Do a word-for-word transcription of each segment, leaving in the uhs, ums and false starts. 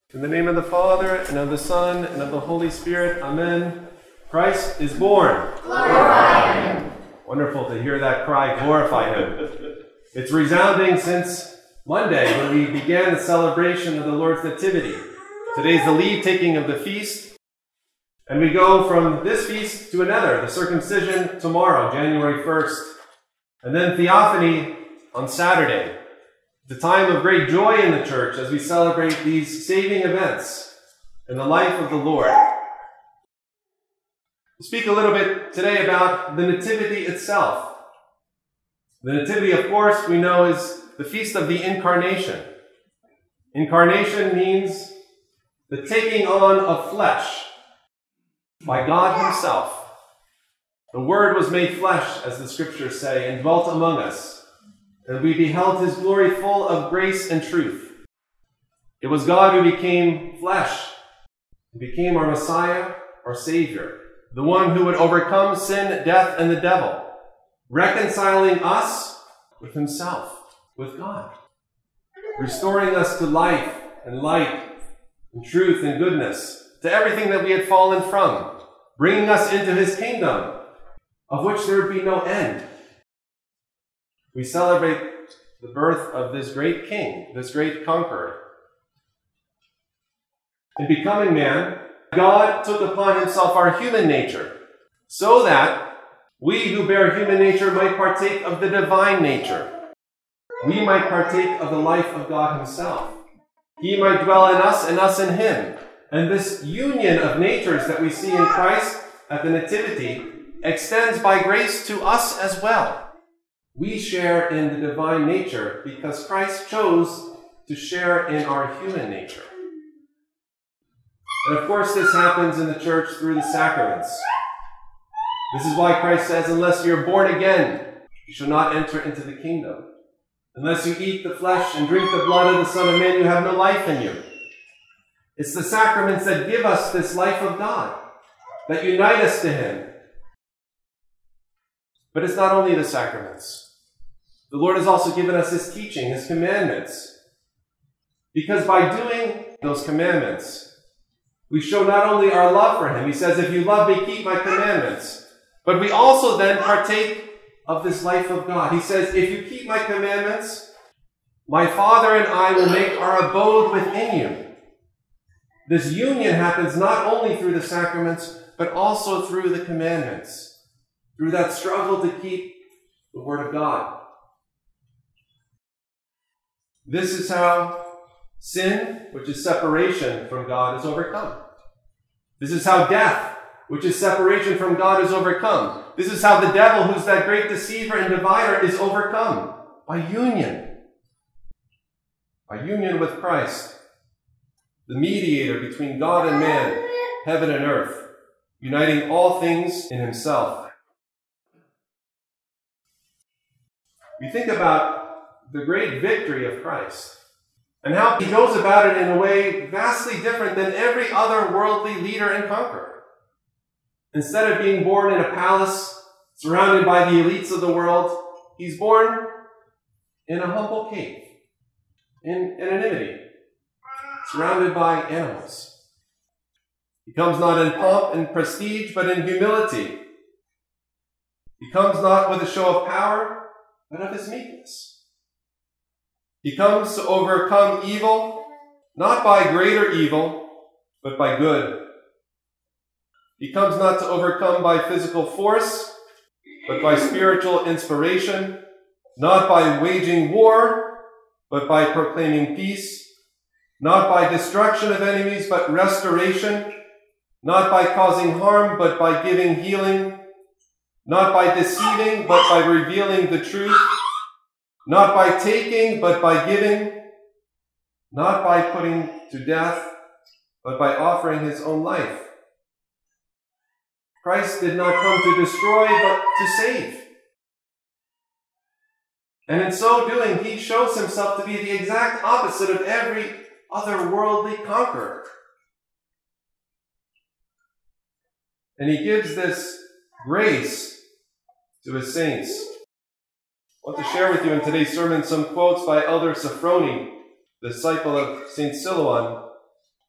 In the name of the Father, and of the Son, and of the Holy Spirit, Amen. Christ is born. Glorify Him. Wonderful to hear that cry, glorify Him. It's resounding since Monday when we began the celebration of the Lord's Nativity. Today's the leave taking of the feast. And we go from this feast to another, the circumcision tomorrow, January first. And then Theophany on Saturday. The time of great joy in the church as we celebrate these saving events in the life of the Lord. We'll speak a little bit today about the Nativity itself. The Nativity, of course, we know is the feast of the Incarnation. Incarnation means the taking on of flesh by God Himself. The Word was made flesh, as the Scriptures say, and dwelt among us. And we beheld His glory full of grace and truth. It was God who became flesh, and became our Messiah, our Savior, the one who would overcome sin, death, and the devil, reconciling us with Himself, with God, restoring us to life and light and truth and goodness, to everything that we had fallen from, bringing us into His kingdom, of which there would be no end. We celebrate the birth of this great King, this great conqueror. In becoming man, God took upon Himself our human nature, so that we who bear human nature might partake of the divine nature. We might partake of the life of God Himself. He might dwell in us and us in Him. And this union of natures that we see in Christ at the Nativity extends by grace to us as well. We share in the divine nature because Christ chose to share in our human nature. And of course, this happens in the church through the sacraments. This is why Christ says, unless you're born again, you shall not enter into the kingdom. Unless you eat the flesh and drink the blood of the Son of Man, you have no life in you. It's the sacraments that give us this life of God, that unite us to Him. But it's not only the sacraments. The Lord has also given us His teaching, His commandments. Because by doing those commandments, we show not only our love for Him. He says, if you love me, keep my commandments. But we also then partake of this life of God. He says, if you keep my commandments, my Father and I will make our abode within you. This union happens not only through the sacraments, but also through the commandments, through that struggle to keep the Word of God. This is how sin, which is separation from God, is overcome. This is how death, which is separation from God, is overcome. This is how the devil, who's that great deceiver and divider, is overcome. By union. By union with Christ, the mediator between God and man, heaven and earth, uniting all things in Himself. We think about the great victory of Christ, and how He goes about it in a way vastly different than every other worldly leader and conqueror. Instead of being born in a palace, surrounded by the elites of the world, He's born in a humble cave, in anonymity, surrounded by animals. He comes not in pomp and prestige, but in humility. He comes not with a show of power, but of His meekness. He comes to overcome evil, not by greater evil, but by good. He comes not to overcome by physical force, but by spiritual inspiration, not by waging war, but by proclaiming peace, not by destruction of enemies, but restoration, not by causing harm, but by giving healing, not by deceiving, but by revealing the truth, not by taking, but by giving, not by putting to death, but by offering His own life. Christ did not come to destroy, but to save. And in so doing, He shows Himself to be the exact opposite of every other worldly conqueror. And He gives this grace to His saints. I want to share with you in today's sermon some quotes by Elder Sophrony, the disciple of Saint Silouan,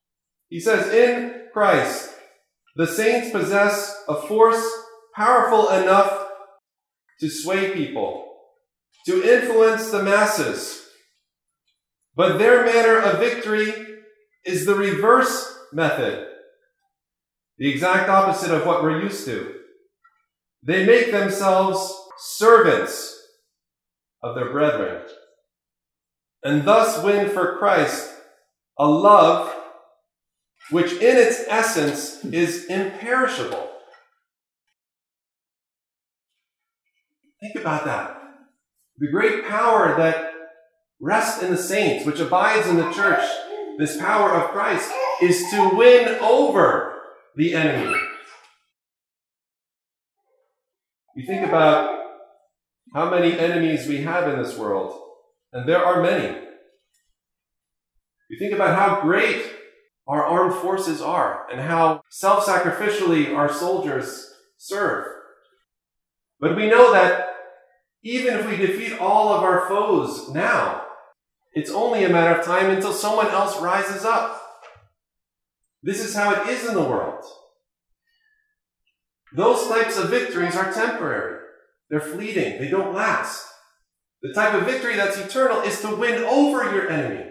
He says, in Christ, the saints possess a force powerful enough to sway people, to influence the masses. But their manner of victory is the reverse method, the exact opposite of what we're used to. They make themselves servants of their brethren, and thus win for Christ a love which in its essence is imperishable. Think about that. The great power that rests in the saints, which abides in the church, this power of Christ, is to win over the enemy. You think about how many enemies we have in this world, and there are many. You think about how great our armed forces are and how self-sacrificially our soldiers serve. But we know that even if we defeat all of our foes now, it's only a matter of time until someone else rises up. This is how it is in the world. Those types of victories are temporary. They're fleeting. They don't last. The type of victory that's eternal is to win over your enemy.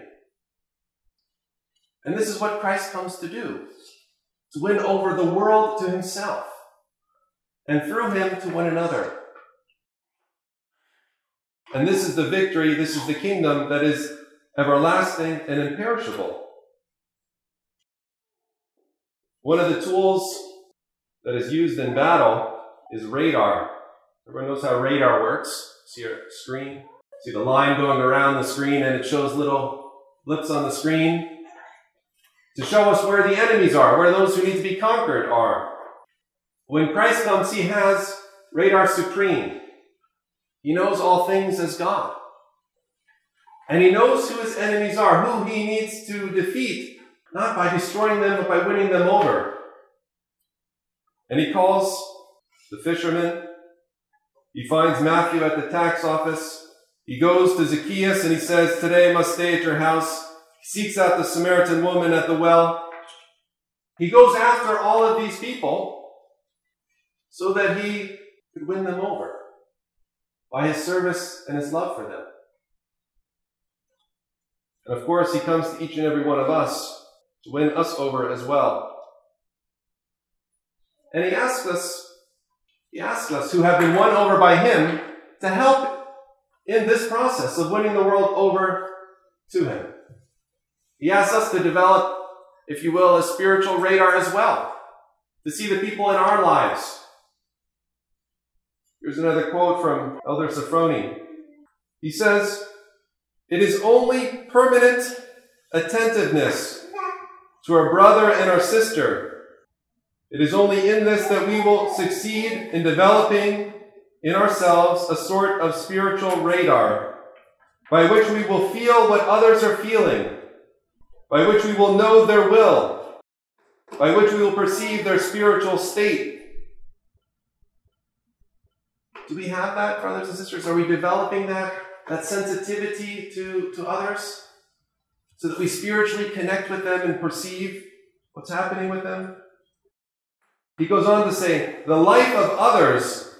And this is what Christ comes to do, to win over the world to himself, and through him to one another. And this is the victory, this is the kingdom that is everlasting and imperishable. One of the tools that is used in battle is radar. Everyone knows how radar works. See your screen? See the line going around the screen, and it shows little blips on the screen to show us where the enemies are, where those who need to be conquered are. When Christ comes, he has radar supreme. He knows all things as God. And he knows who his enemies are, who he needs to defeat, not by destroying them, but by winning them over. And he calls the fishermen. He finds Matthew at the tax office. He goes to Zacchaeus and he says, "Today I must stay at your house." He seeks out the Samaritan woman at the well. He goes after all of these people so that he could win them over by his service and his love for them. And of course, he comes to each and every one of us to win us over as well. And he asks us, he asks us who have been won over by him to help in this process of winning the world over to him. He asks us to develop, if you will, a spiritual radar as well, to see the people in our lives. Here's another quote from Elder Sophroni. He says, "It is only permanent attentiveness to our brother and our sister. It is only in this that we will succeed in developing in ourselves a sort of spiritual radar by which we will feel what others are feeling, by which we will know their will, by which we will perceive their spiritual state." Do we have that, brothers and sisters? Are we developing that, that sensitivity to, to others so that we spiritually connect with them and perceive what's happening with them? He goes on to say, "The life of others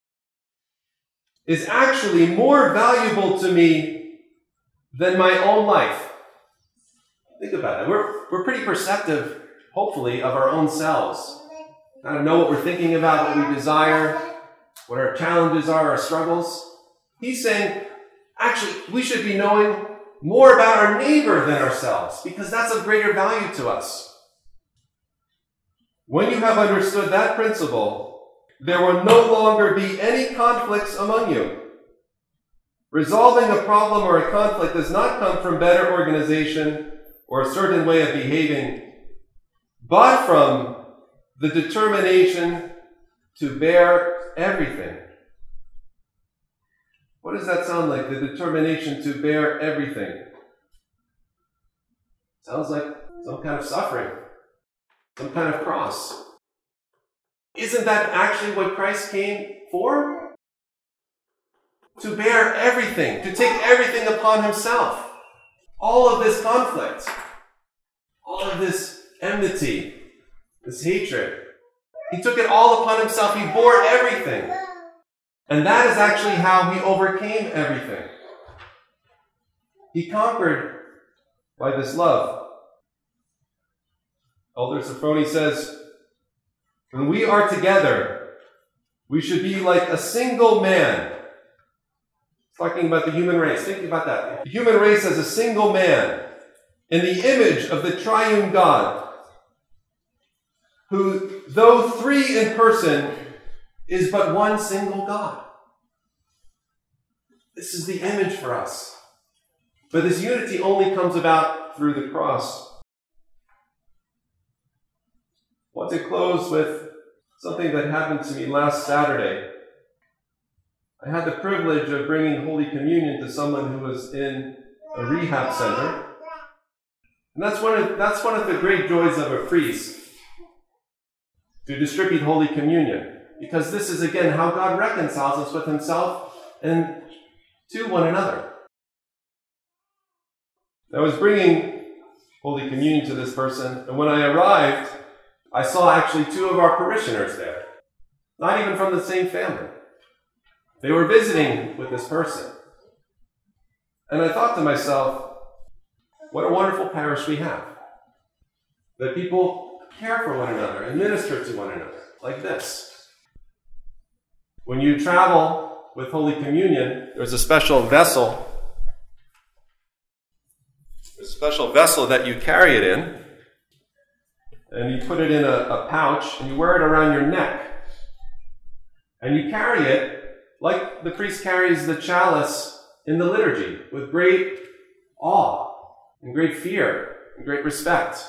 is actually more valuable to me than my own life." Think about it. We're, we're pretty perceptive, hopefully, of our own selves. Kind of know what we're thinking about, what we desire, what our challenges are, our struggles. He's saying, actually, we should be knowing more about our neighbor than ourselves, because that's of greater value to us. When you have understood that principle, there will no longer be any conflicts among you. Resolving a problem or a conflict does not come from better organization or a certain way of behaving, but from the determination to bear everything. What does that sound like? The determination to bear everything. Sounds like some kind of suffering, some kind of cross. Isn't that actually what Christ came for? To bear everything, to take everything upon himself. All of this conflict, all of this enmity, this hatred. He took it all upon himself. He bore everything. And that is actually how he overcame everything. He conquered by this love. Elder Sophrony says, when we are together, we should be like a single man. He's talking about the human race. Think about that. The human race as a single man in the image of the triune God, who, though three in person, is but one single God. This is the image for us. But this unity only comes about through the cross. I want to close with something that happened to me last Saturday. I had the privilege of bringing Holy Communion to someone who was in a rehab center. And that's one of, that's one of the great joys of a priest, to distribute Holy Communion. Because this is, again, how God reconciles us with himself and to one another. I was bringing Holy Communion to this person, and when I arrived, I saw actually two of our parishioners there. Not even from the same family. They were visiting with this person. And I thought to myself, what a wonderful parish we have. That people care for one another and minister to one another like this. When you travel with Holy Communion, there's a special vessel. There's a special vessel that you carry it in. And you put it in a, a pouch and you wear it around your neck. And you carry it like the priest carries the chalice in the liturgy, with great awe and great fear and great respect.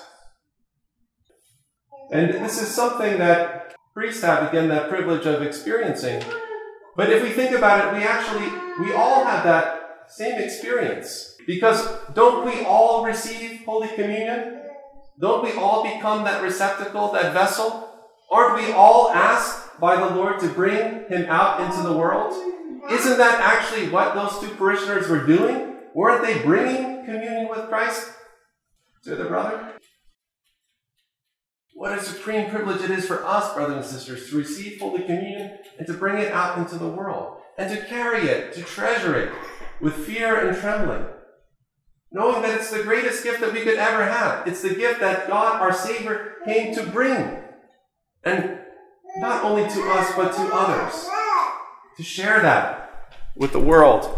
And this is something that priests have, again, that privilege of experiencing. But if we think about it, we actually, we all have that same experience. Because don't we all receive Holy Communion? Don't we all become that receptacle, that vessel? Aren't we all asked by the Lord to bring him out into the world? Isn't that actually what those two parishioners were doing? Weren't they bringing communion with Christ to their brother? What a supreme privilege it is for us, brothers and sisters, to receive Holy Communion and to bring it out into the world, and to carry it, to treasure it with fear and trembling, knowing that it's the greatest gift that we could ever have. It's the gift that God, our Savior, came to bring. And not only to us, but to others. To share that with the world.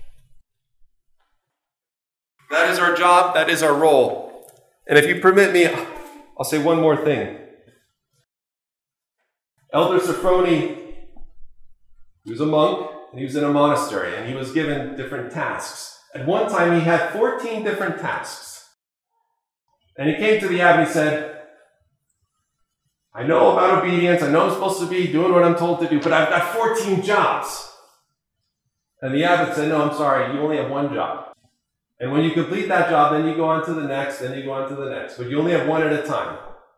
That is our job. That is our role. And if you permit me, I'll say one more thing. Elder Sophrony, he was a monk, and he was in a monastery, and he was given different tasks. At one time, he had fourteen different tasks. And he came to the abbot and he said, I know about obedience, I know I'm supposed to be doing what I'm told to do, but I've got fourteen jobs. And the abbot said, no, I'm sorry, you only have one job. And when you complete that job, then you go on to the next, then you go on to the next. But you only have one at a time.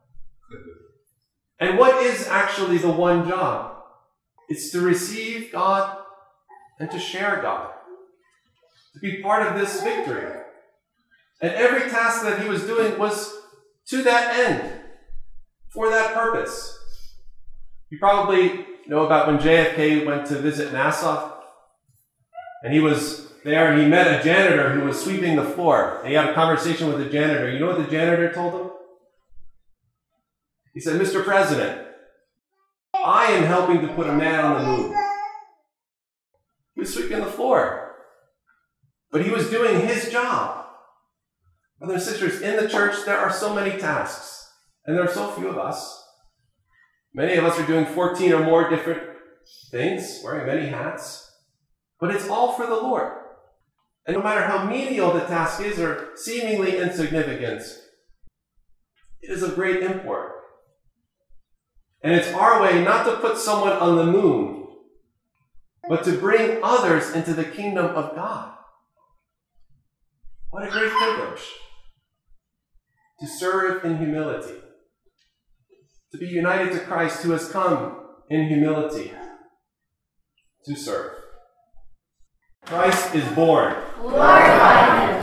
And what is actually the one job? It's to receive God and to share God. To be part of this victory. And every task that he was doing was to that end. For that purpose. You probably know about when J F K went to visit Nassau. And he was there and he met a janitor who was sweeping the floor. And he had a conversation with the janitor. You know what the janitor told him? He said, Mister President, I am helping to put a man on the moon. He was sweeping the floor. But he was doing his job. Brothers and sisters, in the church there are so many tasks. And there are so few of us. Many of us are doing fourteen or more different things, wearing many hats. But it's all for the Lord. And no matter how menial the task is or seemingly insignificant, it is of great import. And it's our way not to put someone on the moon, but to bring others into the kingdom of God. What a great privilege. To serve in humility. To be united to Christ, who has come in humility to serve. Christ is born. Glorify him.